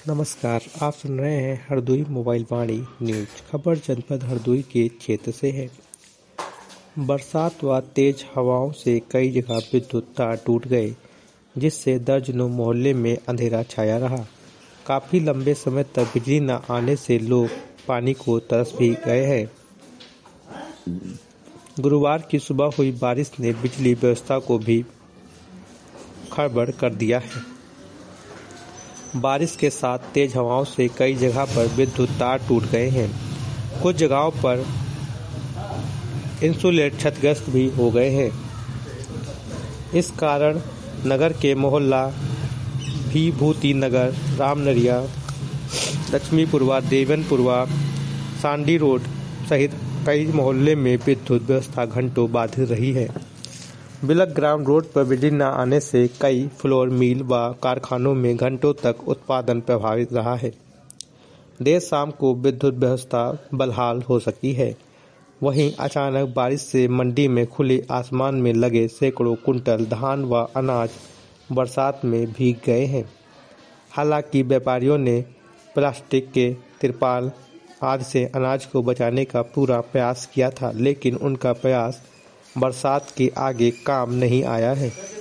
नमस्कार, आप सुन रहे हैं हरदोई मोबाइल वाणी न्यूज। खबर जनपद हरदोई के क्षेत्र से है। बरसात व तेज हवाओं से कई जगह विद्युत तार टूट गए, जिससे दर्जनों मोहल्ले में अंधेरा छाया रहा। काफी लंबे समय तक बिजली न आने से लोग पानी को तरस भी गए हैं। गुरुवार की सुबह हुई बारिश ने बिजली व्यवस्था को भी खड़बड़ कर दिया है। बारिश के साथ तेज हवाओं से कई जगह पर विद्युत तार टूट गए हैं। कुछ जगहों पर इंसुलेट क्षतिग्रस्त भी हो गए हैं। इस कारण नगर के मोहल्ला विभूति नगर, रामनरिया, लक्ष्मीपुरवा, देवनपुरवा, सांडी रोड सहित कई मोहल्ले में विद्युत व्यवस्था घंटों बाधित रही है। बिलक ग्राम रोड पर बिजली न आने से कई फ्लोर मिल व कारखानों में घंटों तक उत्पादन प्रभावित रहा है। देर शाम को विद्युत व्यवस्था बहाल हो सकी है। वहीं अचानक बारिश से मंडी में खुले आसमान में लगे सैकड़ों कुंटल धान व अनाज बरसात में भीग गए हैं। हालांकि व्यापारियों ने प्लास्टिक के तिरपाल आदि से अनाज को बचाने का पूरा प्रयास किया था, लेकिन उनका प्रयास बरसात के आगे काम नहीं आया है।